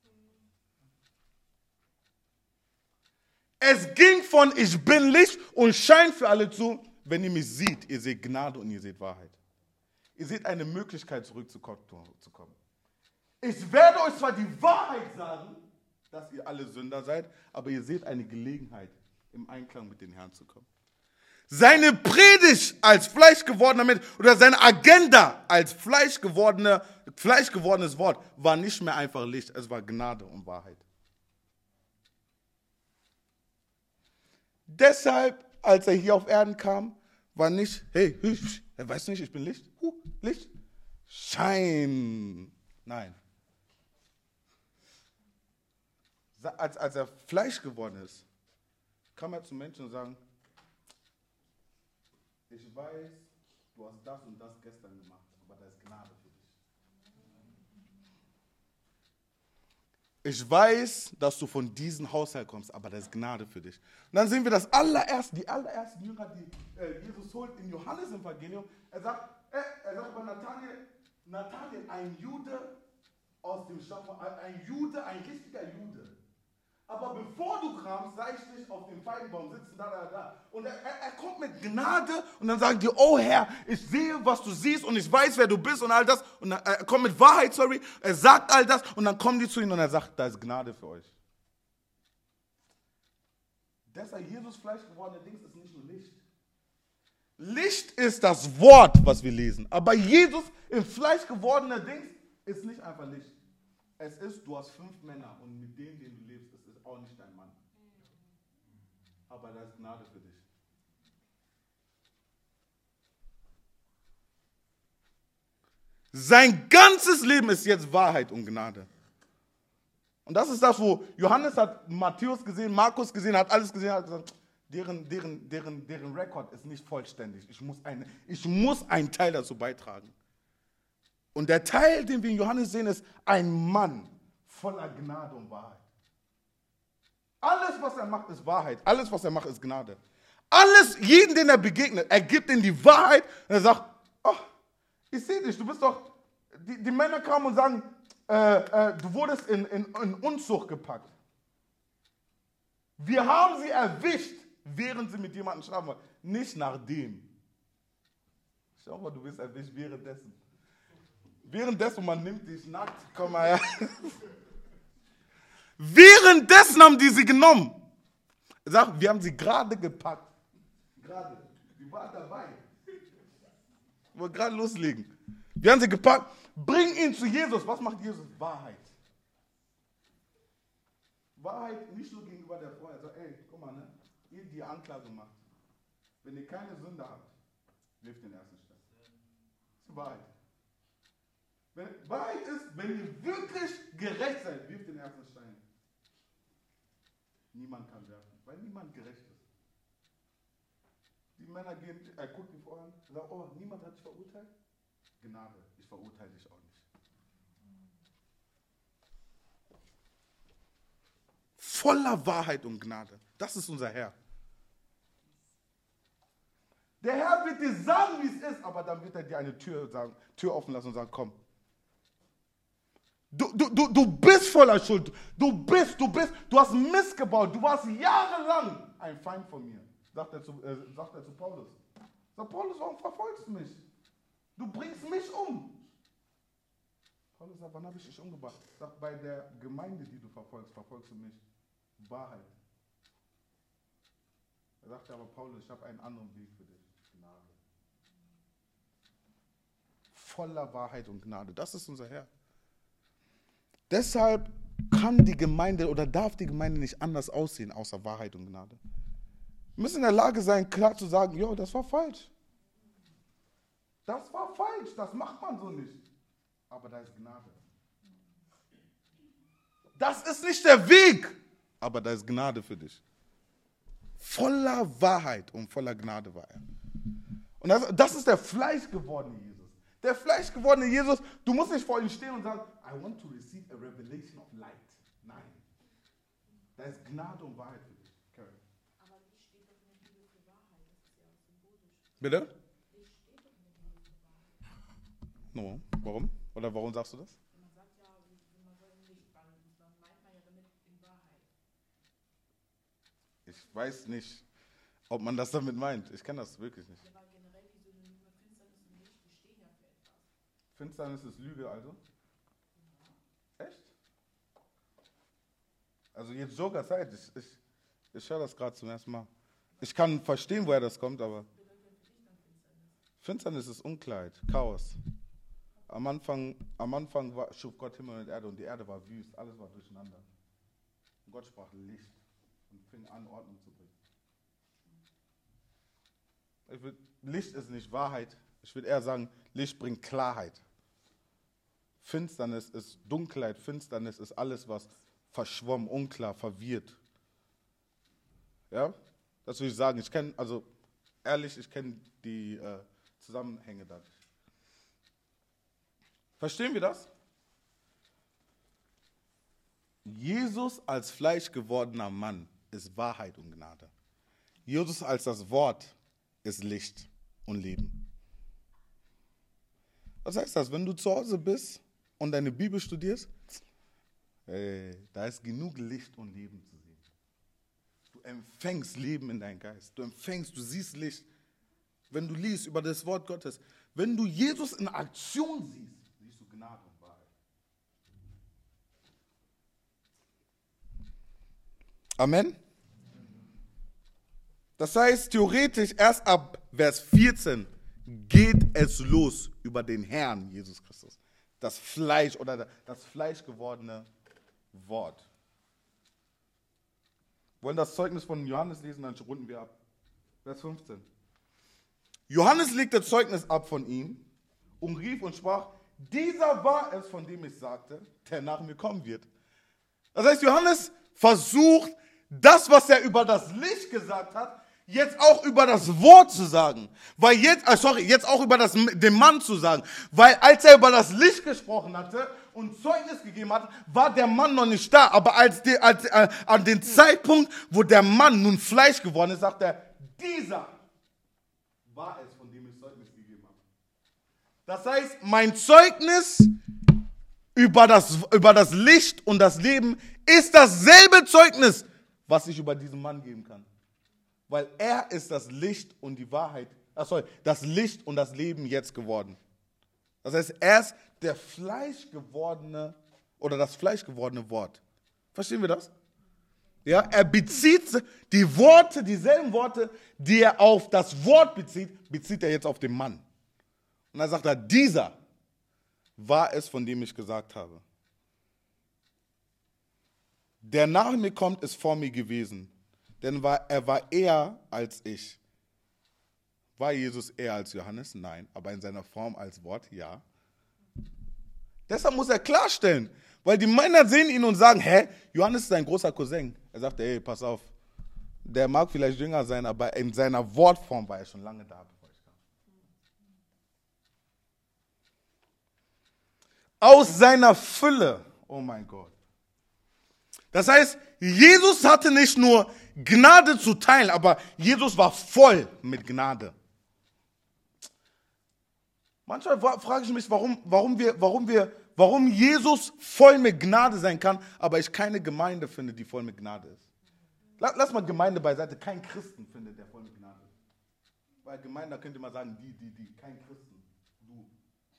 Es ging von ich bin Licht und Schein für alle zu, wenn ihr mich seht, ihr seht Gnade und ihr seht Wahrheit. Ihr seht eine Möglichkeit zurückzukommen. Ich werde euch zwar die Wahrheit sagen, dass ihr alle Sünder seid, aber ihr seht eine Gelegenheit, im Einklang mit dem Herrn zu kommen. Seine Predigt als fleischgewordener Mensch oder seine Agenda als fleischgewordenes Wort war nicht mehr einfach Licht, es war Gnade und Wahrheit. Deshalb, als er hier auf Erden kam, war nicht, hey, er weiß nicht, ich bin Licht, Licht, Schein. Nein. Als er Fleisch geworden ist, kam er zu Menschen und sagen, ich weiß, du hast das und das gestern gemacht, aber da ist Gnade für dich. Ich weiß, dass du von diesem Haushalt kommst, aber da ist Gnade für dich. Und dann sehen wir die allerersten Jünger, die Jesus holt in Johannes Evangelium. Er sagt über Nathanael, ein Jude aus dem Stamm, ein richtiger Jude. Aber bevor du kamst, sah ich dich auf dem Feigenbaum sitzen, da. Und er kommt mit Gnade und dann sagen die, oh Herr, ich sehe, was du siehst und ich weiß, wer du bist und all das. Und er kommt mit Wahrheit, er sagt all das und dann kommen die zu ihm und er sagt, da ist Gnade für euch. Deshalb Jesus Fleisch gewordene Dings ist nicht nur Licht. Licht ist das Wort, was wir lesen. Aber Jesus im Fleisch gewordene Dings ist nicht einfach Licht. Es ist, du hast 5 Männer und mit dem, den du lebst, ist auch nicht dein Mann. Aber da ist Gnade für dich. Sein ganzes Leben ist jetzt Wahrheit und Gnade. Und das ist das, wo Johannes hat Matthäus gesehen, Markus gesehen, hat alles gesehen, hat gesagt, deren Rekord ist nicht vollständig. Ich muss einen Teil dazu beitragen. Und der Teil, den wir in Johannes sehen, ist ein Mann voller Gnade und Wahrheit. Alles, was er macht, ist Wahrheit. Alles, was er macht, ist Gnade. Jeden, den er begegnet, er gibt ihm die Wahrheit und er sagt, ich sehe dich, du bist doch, die Männer kamen und sagen, du wurdest in Unzucht gepackt. Wir haben sie erwischt, während sie mit jemandem schlafen wollten. Nicht nachdem. Schau mal, du wirst erwischt währenddessen. Währenddessen, man nimmt dich nackt, komm mal her. Währenddessen haben die sie genommen. Er sagt, wir haben sie gerade gepackt. Gerade. Die war dabei. Wir wollen gerade loslegen. Wir haben sie gepackt. Bring ihn zu Jesus. Was macht Jesus? Wahrheit. Wahrheit nicht nur gegenüber der Frau. Er sagt, ey, guck mal, ne? Ihr, die Anklage macht. Wenn ihr keine Sünde habt, wirft den ersten Stein. Das ist die Wahrheit. Wahrheit ist, wenn ihr wirklich gerecht seid, wirft den ersten Stein. Niemand kann werfen, weil niemand gerecht ist. Die Männer gehen, er guckt die Frau an, sagt, oh, niemand hat dich verurteilt? Gnade, ich verurteile dich auch nicht. Voller Wahrheit und Gnade. Das ist unser Herr. Der Herr wird dir sagen, wie es ist, aber dann wird er dir eine Tür offen lassen und sagen, komm. Du bist voller Schuld. Du hast Mist gebaut. Du warst jahrelang ein Feind von mir. Sagt er zu Paulus. Sagt Paulus, warum verfolgst du mich? Du bringst mich um. Paulus sagt, wann habe ich dich umgebracht? Sagt, bei der Gemeinde, die du verfolgst du mich. Wahrheit. Er sagte aber, Paulus, ich habe einen anderen Weg für dich. Gnade. Voller Wahrheit und Gnade. Das ist unser Herr. Deshalb kann die Gemeinde oder darf die Gemeinde nicht anders aussehen, außer Wahrheit und Gnade. Wir müssen in der Lage sein, klar zu sagen, jo, das war falsch. Das war falsch, das macht man so nicht. Aber da ist Gnade. Das ist nicht der Weg, aber da ist Gnade für dich. Voller Wahrheit und voller Gnade war er. Und das ist der fleischgewordene Jesus. Der fleischgewordene Jesus, du musst nicht vor ihm stehen und sagen, I want to receive a revelation of light. Nein. Da ist Gnade und Wahrheit für dich. Karen. Aber Licht steht doch in der Bibel für Wahrheit. Das ist ja auch symbolisch. Bitte? Licht steht doch in der Bibel für Wahrheit. No. Warum? Oder warum sagst du das? Man sagt ja, man soll im Licht wandeln. Dann meint man ja damit in Wahrheit. Ich weiß nicht, ob man das damit meint. Ich kenne das wirklich nicht. Ja, aber generell die Synonyme Finsternis und Licht, die stehen ja für etwas. Finsternis ist Lüge also? Echt? Also jetzt Joker-Zeit. Ich höre das gerade zum ersten Mal. Ich kann verstehen, woher das kommt, aber Finsternis ist Unklarheit, Chaos. Am Anfang schuf Gott Himmel und Erde und die Erde war wüst, alles war durcheinander. Und Gott sprach Licht und fing an, Ordnung zu bringen. Licht ist nicht Wahrheit. Ich würde eher sagen, Licht bringt Klarheit. Finsternis ist Dunkelheit. Finsternis ist alles, was verschwommen, unklar, verwirrt. Ja? Das würde ich sagen. Ich kenne die Zusammenhänge dadurch. Verstehen wir das? Jesus als fleischgewordener Mann ist Wahrheit und Gnade. Jesus als das Wort ist Licht und Leben. Was heißt das? Wenn du zu Hause bist und deine Bibel studierst, da ist genug Licht und Leben zu sehen. Du empfängst Leben in deinen Geist. Du siehst Licht. Wenn du liest über das Wort Gottes, wenn du Jesus in Aktion siehst, siehst du Gnade und Wahrheit. Amen. Das heißt, theoretisch erst ab Vers 14 geht es los über den Herrn Jesus Christus. Das Fleisch oder das fleischgewordene Wort. Wir wollen das Zeugnis von Johannes lesen, dann runden wir ab. Vers 15. Johannes legte Zeugnis ab von ihm und rief und sprach, dieser war es, von dem ich sagte, der nach mir kommen wird. Das heißt, Johannes versucht, das, was er über das Licht gesagt hat, jetzt auch über das Wort zu sagen. Jetzt auch über den Mann zu sagen. Weil als er über das Licht gesprochen hatte und Zeugnis gegeben hat, war der Mann noch nicht da. Aber an den Zeitpunkt, wo der Mann nun Fleisch geworden ist, sagt er, dieser war es, von dem ich Zeugnis gegeben habe. Das heißt, mein Zeugnis über das Licht und das Leben ist dasselbe Zeugnis, was ich über diesen Mann geben kann. Weil er ist das Licht und die Wahrheit, das Licht und das Leben jetzt geworden. Das heißt, er ist der fleischgewordene oder das fleischgewordene Wort. Verstehen wir das? Ja, er bezieht dieselben Worte, die er auf das Wort bezieht er jetzt auf den Mann. Und dann sagt er, dieser war es, von dem ich gesagt habe. der nach mir kommt, ist vor mir gewesen, denn er war eher als ich. War Jesus eher als Johannes? Nein, aber in seiner Form als Wort, ja. Deshalb muss er klarstellen, weil die Männer sehen ihn und sagen, Johannes ist ein großer Cousin. Er sagt, pass auf, der mag vielleicht jünger sein, aber in seiner Wortform war er schon lange da, bevor ich kam. Aus seiner Fülle, oh mein Gott. Das heißt, Jesus hatte nicht nur Gnade zu teilen, aber Jesus war voll mit Gnade. Manchmal frage ich mich, warum Jesus voll mit Gnade sein kann, aber ich keine Gemeinde finde, die voll mit Gnade ist. Lass mal Gemeinde beiseite, kein Christen findet, der voll mit Gnade ist. Weil Gemeinde, da könnte man sagen, die, kein Christen, du.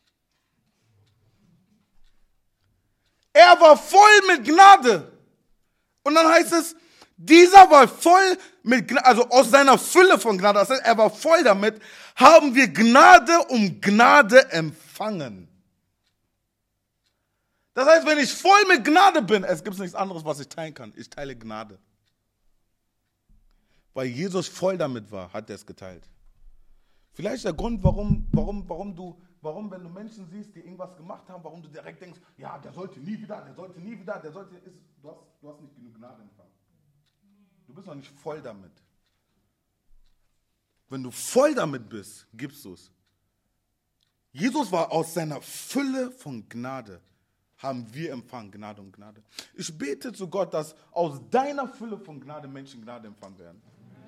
Er war voll mit Gnade. Und dann heißt es, dieser war voll mit Gnade, also aus seiner Fülle von Gnade, das heißt, er war voll damit, haben wir Gnade um Gnade empfangen. Das heißt, wenn ich voll mit Gnade bin, es gibt nichts anderes, was ich teilen kann. Ich teile Gnade. Weil Jesus voll damit war, hat er es geteilt. Vielleicht der Grund, warum, wenn du Menschen siehst, die irgendwas gemacht haben, warum du direkt denkst, ja, der sollte nie wieder, du hast nicht genug Gnade empfangen. Du bist noch nicht voll damit. Wenn du voll damit bist, gibst du es. Jesus war aus seiner Fülle von Gnade, haben wir empfangen, Gnade um Gnade. Ich bete zu Gott, dass aus deiner Fülle von Gnade Menschen Gnade empfangen werden.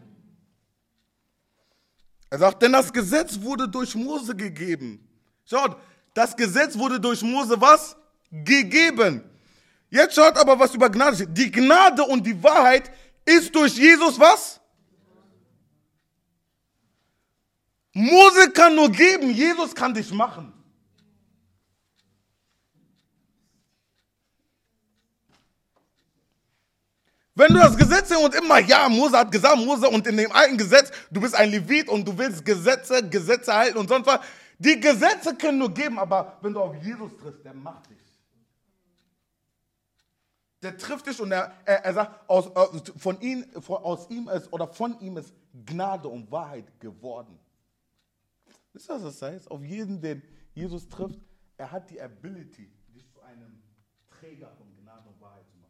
Er sagt, denn das Gesetz wurde durch Mose gegeben. Schaut, das Gesetz wurde durch Mose was? Gegeben. Jetzt schaut aber, was über Gnade steht. Die Gnade und die Wahrheit ist durch Jesus was? Mose kann nur geben, Jesus kann dich machen. Wenn du das Gesetz und immer, ja, Mose hat gesagt, Mose und in dem alten Gesetz, du bist ein Levit und du willst Gesetze halten und sonst was. Die Gesetze können nur geben, aber wenn du auf Jesus triffst, der macht dich. Der trifft dich und er sagt, von ihm ist Gnade und Wahrheit geworden. Wisst ihr, was das heißt? Auf jeden, den Jesus trifft, er hat die Ability, dich zu einem Träger von Gnade und Wahrheit zu machen.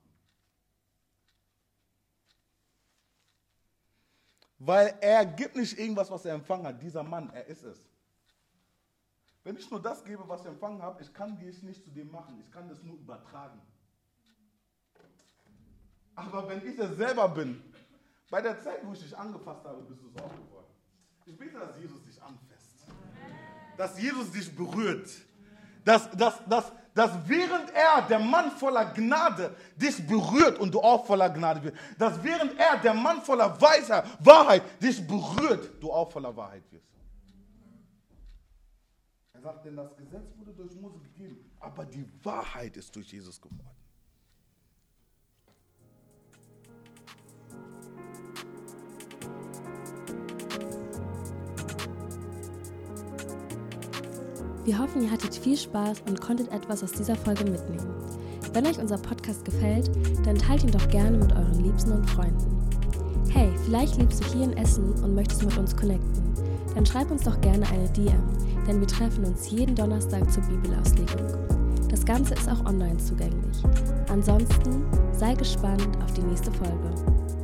Weil er gibt nicht irgendwas, was er empfangen hat. Dieser Mann, er ist es. Wenn ich nur das gebe, was ich empfangen habe, ich kann dich nicht zu dem machen. Ich kann das nur übertragen. Aber wenn ich es selber bin, bei der Zeit, wo ich dich angefasst habe, bist du es auch geworden. Ich bete, dass Jesus dich anfasst. Dass Jesus dich berührt. Dass während er, der Mann voller Gnade, dich berührt und du auch voller Gnade wirst. Dass während er, der Mann voller Wahrheit, dich berührt, du auch voller Wahrheit wirst. Er sagt, denn das Gesetz wurde durch Mose gegeben, aber die Wahrheit ist durch Jesus geworden. Wir hoffen, ihr hattet viel Spaß und konntet etwas aus dieser Folge mitnehmen. Wenn euch unser Podcast gefällt, dann teilt ihn doch gerne mit euren Liebsten und Freunden. Hey, vielleicht lebst du hier in Essen und möchtest mit uns connecten. Dann schreib uns doch gerne eine DM, denn wir treffen uns jeden Donnerstag zur Bibelauslegung. Das Ganze ist auch online zugänglich. Ansonsten sei gespannt auf die nächste Folge.